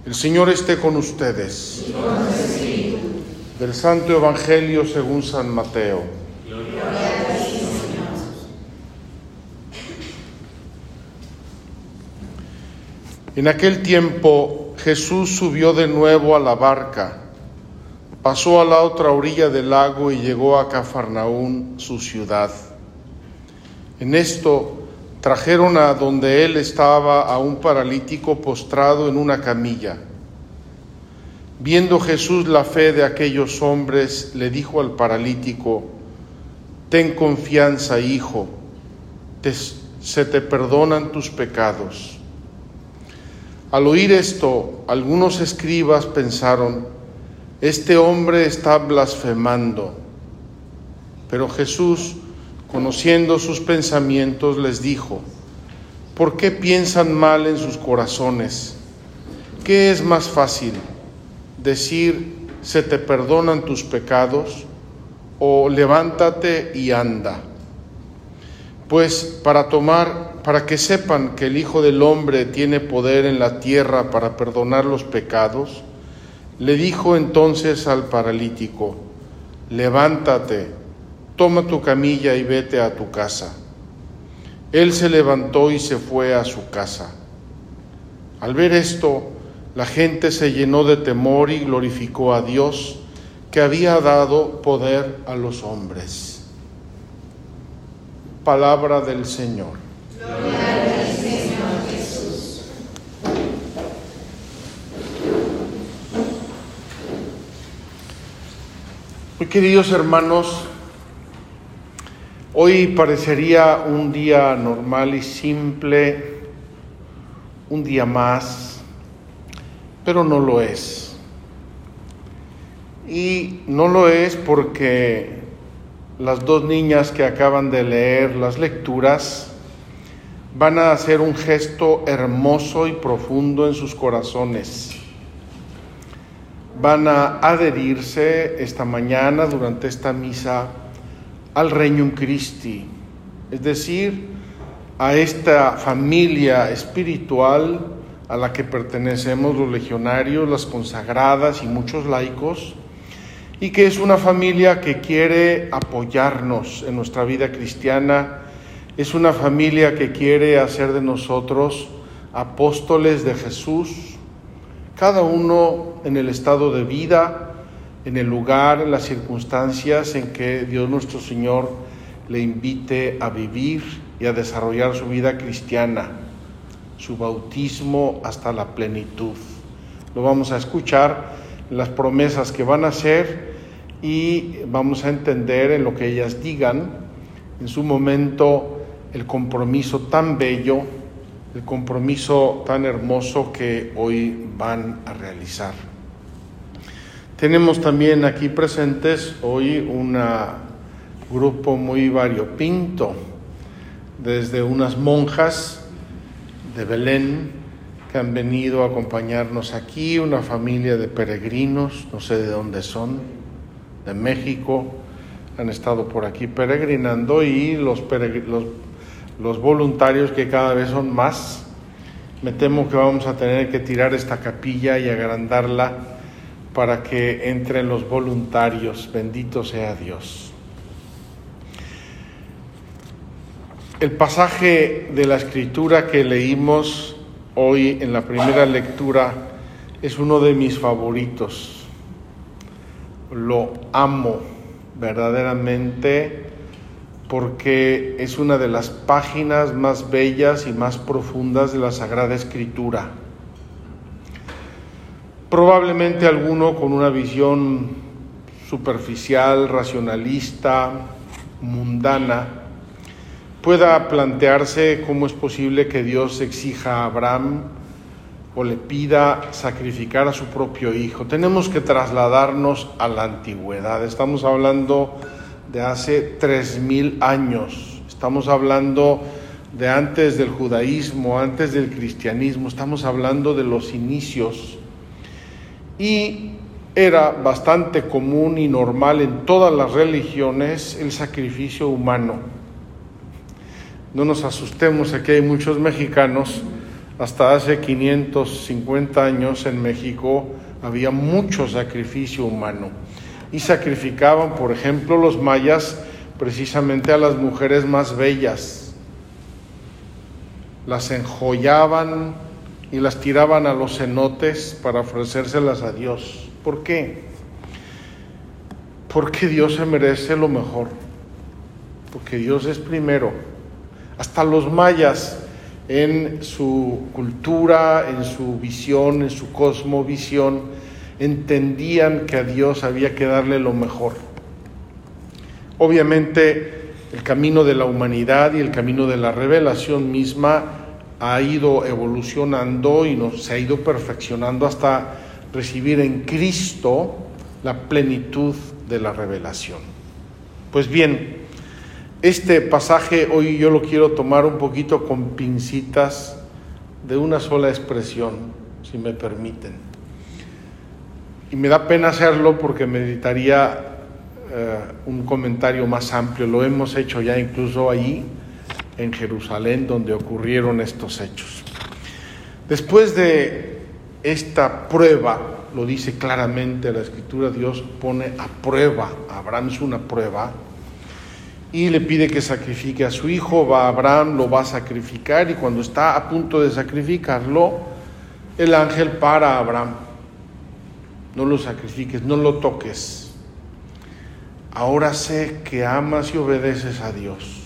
El Señor esté con ustedes. Y con tu espíritu. Del Santo Evangelio según San Mateo. Gloria a ti, Señor. En aquel tiempo Jesús subió de nuevo a la barca, pasó a la otra orilla del lago y llegó a Cafarnaún, su ciudad. En esto trajeron a donde él estaba a un paralítico postrado en una camilla. Viendo Jesús la fe de aquellos hombres, le dijo al paralítico: «Ten confianza, hijo, se te perdonan tus pecados». Al oír esto, algunos escribas pensaron: «Este hombre está blasfemando». Pero Jesús, conociendo sus pensamientos, les dijo: «¿Por qué piensan mal en sus corazones? ¿Qué es más fácil, decir, se te perdonan tus pecados, o levántate y anda? Pues para que sepan que el Hijo del Hombre tiene poder en la tierra para perdonar los pecados», le dijo entonces al paralítico: «Levántate, toma tu camilla y vete a tu casa». Él se levantó y se fue a su casa. Al ver esto, la gente se llenó de temor y glorificó a Dios, que había dado poder a los hombres. Palabra del Señor. Gloria a ti, Señor Jesús. Muy queridos hermanos, hoy parecería un día normal y simple, un día más, pero no lo es. Y no lo es porque las dos niñas que acaban de leer las lecturas van a hacer un gesto hermoso y profundo en sus corazones. Van a adherirse esta mañana durante esta misa al Regnum Christi, es decir, a esta familia espiritual a la que pertenecemos los legionarios, las consagradas y muchos laicos, y que es una familia que quiere apoyarnos en nuestra vida cristiana, es una familia que quiere hacer de nosotros apóstoles de Jesús, cada uno en el estado de vida, en el lugar, en las circunstancias en que Dios nuestro Señor le invite a vivir y a desarrollar su vida cristiana, su bautismo hasta la plenitud. Lo vamos a escuchar en las promesas que van a hacer y vamos a entender en lo que ellas digan, en su momento, el compromiso tan bello, el compromiso tan hermoso que hoy van a realizar. Tenemos también aquí presentes hoy un grupo muy variopinto, desde unas monjas de Belén que han venido a acompañarnos aquí, una familia de peregrinos, no sé de dónde son, de México, han estado por aquí peregrinando, y los voluntarios, que cada vez son más. Me temo que vamos a tener que tirar esta capilla y agrandarla para que entren los voluntarios. Bendito sea Dios. El pasaje de la Escritura que leímos hoy en la primera lectura es uno de mis favoritos. Lo amo verdaderamente porque es una de las páginas más bellas y más profundas de la Sagrada Escritura. Probablemente alguno con una visión superficial, racionalista, mundana, pueda plantearse cómo es posible que Dios exija a Abraham o le pida sacrificar a su propio hijo. Tenemos que trasladarnos a la antigüedad. Estamos hablando de hace 3000 años. Estamos hablando de antes del judaísmo, antes del cristianismo. Estamos hablando de los inicios. Y era bastante común y normal en todas las religiones el sacrificio humano. No nos asustemos, aquí hay muchos mexicanos hasta hace 550 años en México había mucho sacrificio humano y sacrificaban, por ejemplo, los mayas precisamente a las mujeres más bellas. Las enjollaban y las tiraban a los cenotes para ofrecérselas a Dios. ¿Por qué? Porque Dios se merece lo mejor, porque Dios es primero. Hasta los mayas, en su cultura, en su visión, en su cosmovisión, entendían que a Dios había que darle lo mejor. Obviamente, el camino de la humanidad y el camino de la revelación misma ha ido evolucionando y se ha ido perfeccionando hasta recibir en Cristo la plenitud de la revelación. Pues bien, este pasaje hoy yo lo quiero tomar un poquito con pincitas de una sola expresión, si me permiten. Y me da pena hacerlo porque meditaría un comentario más amplio. Lo hemos hecho ya incluso allí en Jerusalén, donde ocurrieron estos hechos. Después de esta prueba, lo dice claramente la Escritura, Dios pone a prueba, Abraham es una prueba, y le pide que sacrifique a su hijo. Va Abraham, lo va a sacrificar, y cuando está a punto de sacrificarlo, el ángel para a Abraham: no lo sacrifiques, no lo toques. Ahora sé que amas y obedeces a Dios.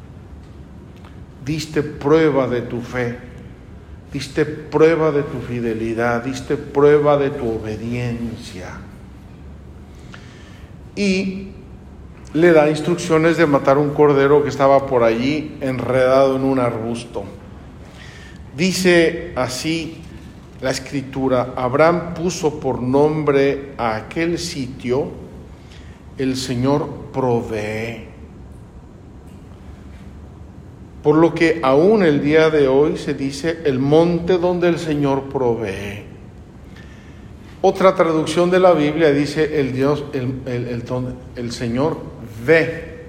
Diste prueba de tu fe, diste prueba de tu fidelidad, diste prueba de tu obediencia. Y le da instrucciones de matar un cordero que estaba por allí enredado en un arbusto. Dice así la Escritura: Abraham puso por nombre a aquel sitio: el Señor provee. Por lo que aún el día de hoy se dice el monte donde el Señor provee. Otra traducción de la Biblia dice el Señor ve,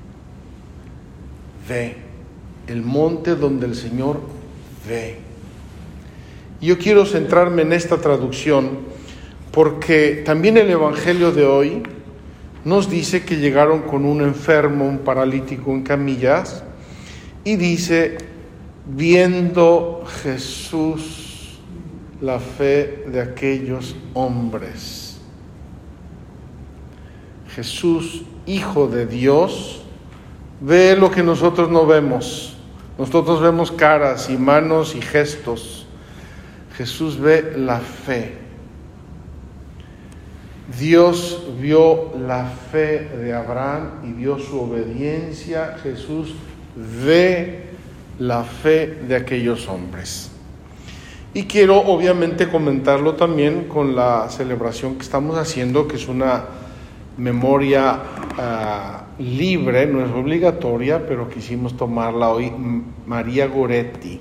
el monte donde el Señor ve. Yo quiero centrarme en esta traducción porque también el Evangelio de hoy nos dice que llegaron con un enfermo, un paralítico en camillas, y dice: viendo Jesús la fe de aquellos hombres. Jesús, Hijo de Dios, ve lo que nosotros no vemos. Nosotros vemos caras y manos y gestos. Jesús ve la fe. Dios vio la fe de Abraham y vio su obediencia. Jesús ve la fe de aquellos hombres. Y quiero obviamente comentarlo también con la celebración que estamos haciendo, que es una memoria libre, no es obligatoria, pero quisimos tomarla hoy. María Goretti,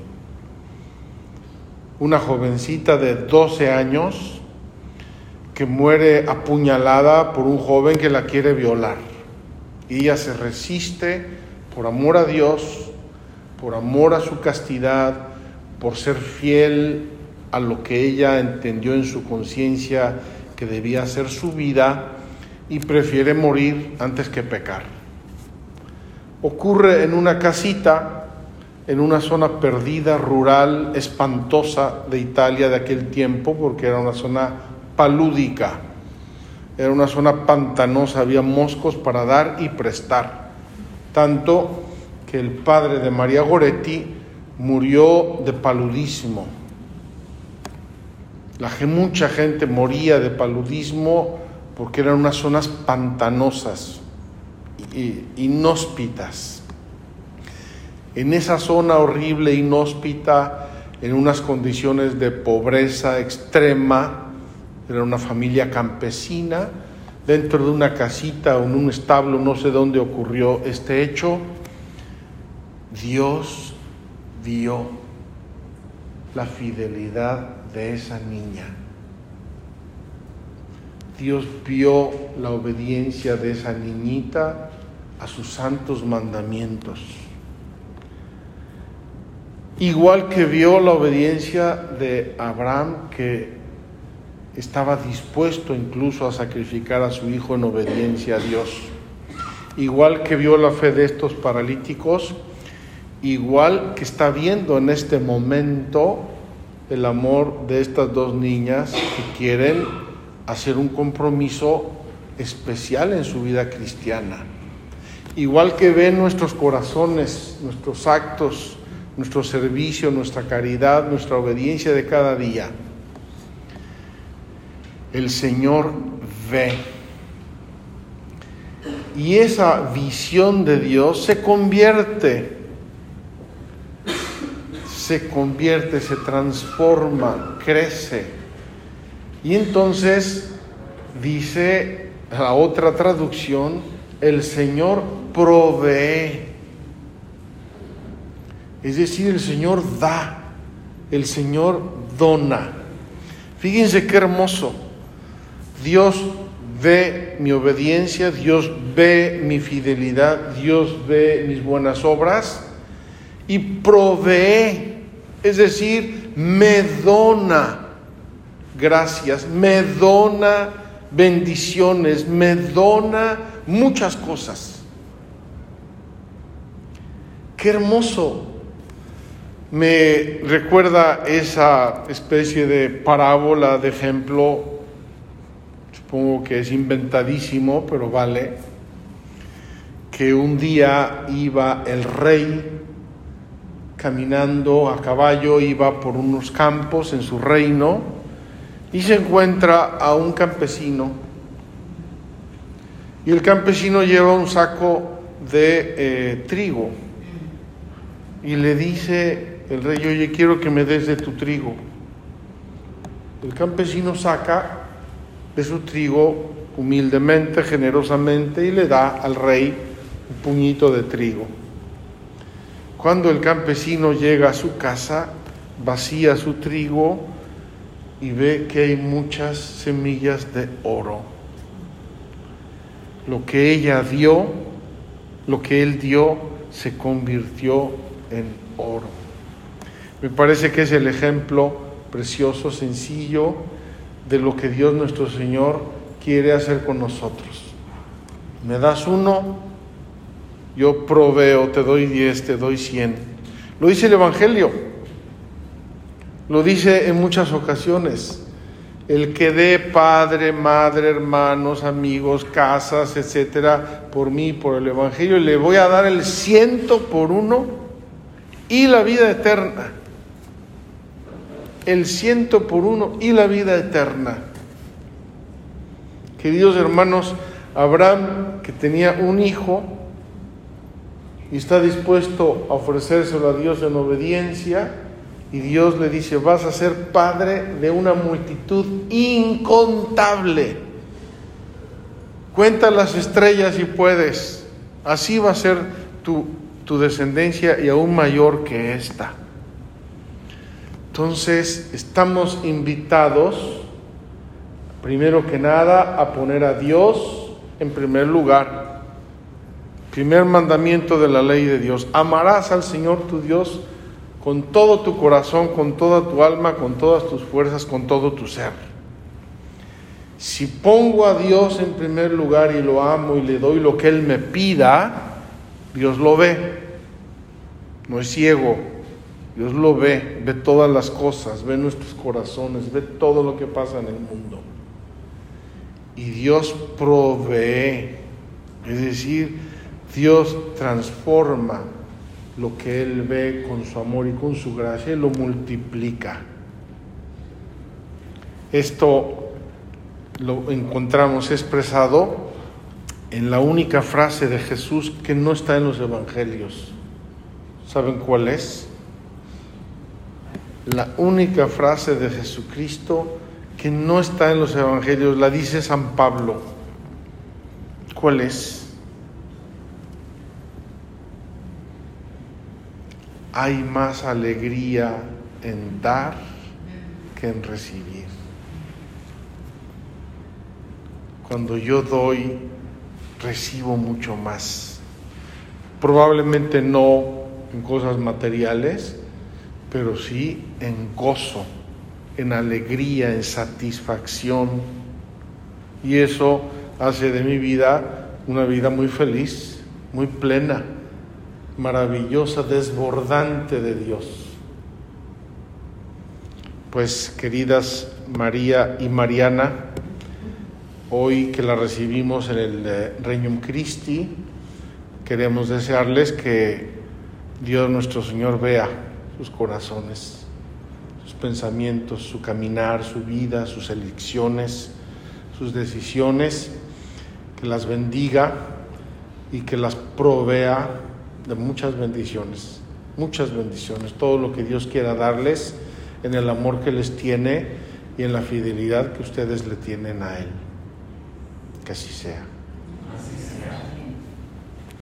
una jovencita de 12 años que muere apuñalada por un joven que la quiere violar. Y ella se resiste por amor a Dios, por amor a su castidad, por ser fiel a lo que ella entendió en su conciencia que debía ser su vida, y prefiere morir antes que pecar. Ocurre en una casita, en una zona perdida, rural, espantosa de Italia de aquel tiempo, porque era una zona palúdica, era una zona pantanosa, había moscos para dar y prestar, tanto que el padre de María Goretti murió de paludismo. Mucha gente moría de paludismo porque eran unas zonas pantanosas, inhóspitas. En esa zona horrible, inhóspita, en unas condiciones de pobreza extrema, era una familia campesina, dentro de una casita o en un establo, no sé dónde ocurrió este hecho. Dios vio la fidelidad de esa niña. Dios vio la obediencia de esa niñita a sus santos mandamientos. igual que vio la obediencia de Abraham, que estaba dispuesto incluso a sacrificar a su hijo en obediencia a Dios, igual que vio la fe de estos paralíticos, igual que está viendo en este momento el amor de estas dos niñas que quieren hacer un compromiso especial en su vida cristiana. Igual que ve nuestros corazones, nuestros actos, nuestro servicio, nuestra caridad, nuestra obediencia de cada día. El Señor ve. Y esa visión de Dios se convierte, se transforma, crece. Y entonces dice la otra traducción, el Señor provee. Es decir, el Señor da, el Señor dona. Fíjense qué hermoso. Dios ve mi obediencia, Dios ve mi fidelidad, Dios ve mis buenas obras y provee, es decir, me dona gracias, me dona bendiciones, me dona muchas cosas. Qué hermoso. Me recuerda esa especie de parábola, de ejemplo, supongo que es inventadísimo, pero vale, que un día iba el rey caminando a caballo, iba por unos campos en su reino y se encuentra a un campesino, y el campesino lleva un saco de trigo y le dice el rey, oye, quiero que me des de tu trigo. El campesino saca de su trigo humildemente, generosamente, y le da al rey un puñito de trigo. Cuando el campesino llega a su casa, vacía su trigo y ve que hay muchas semillas de oro. Lo que ella dio, lo que él dio, se convirtió en oro. Me parece que es el ejemplo precioso, sencillo, de lo que Dios nuestro Señor quiere hacer con nosotros. Me das uno, yo proveo, te doy 10, te doy 100. Lo dice el Evangelio, lo dice en muchas ocasiones. El que dé padre, madre, hermanos, amigos, casas, etcétera, por mí, por el Evangelio, le voy a dar el 100 por uno y la vida eterna. El 100 por uno y la vida eterna. Queridos hermanos, Abraham, que tenía un hijo y está dispuesto a ofrecérselo a Dios en obediencia, y Dios le dice, vas a ser padre de una multitud incontable. Cuenta las estrellas si puedes. Así va a ser tu descendencia, y aún mayor que esta. Entonces, estamos invitados, primero que nada, a poner a Dios en primer lugar. Primer mandamiento de la ley de Dios: amarás al Señor tu Dios con todo tu corazón, con toda tu alma, con todas tus fuerzas, con todo tu ser. Si pongo a Dios en primer lugar y lo amo y le doy lo que Él me pida, Dios lo ve. No es ciego. Dios lo ve todas las cosas, ve nuestros corazones, ve todo lo que pasa en el mundo. Y Dios provee, es decir, Dios transforma lo que Él ve con su amor y con su gracia, y lo multiplica. Esto lo encontramos expresado en la única frase de Jesús que no está en los evangelios. ¿Saben cuál es? La única frase de Jesucristo que no está en los evangelios, la dice San Pablo. ¿Cuál es? Hay más alegría en dar que en recibir. Cuando yo doy, recibo mucho más. Probablemente no en cosas materiales, pero sí en gozo, en alegría, en satisfacción. Y eso hace de mi vida una vida muy feliz, muy plena, maravillosa, desbordante de Dios. Pues, queridas María y Mariana, hoy que la recibimos en el Regnum Christi, queremos desearles que Dios nuestro Señor vea sus corazones, sus pensamientos, su caminar, su vida, sus elecciones, sus decisiones, que las bendiga y que las provea de muchas bendiciones, todo lo que Dios quiera darles en el amor que les tiene y en la fidelidad que ustedes le tienen a Él. Que así sea.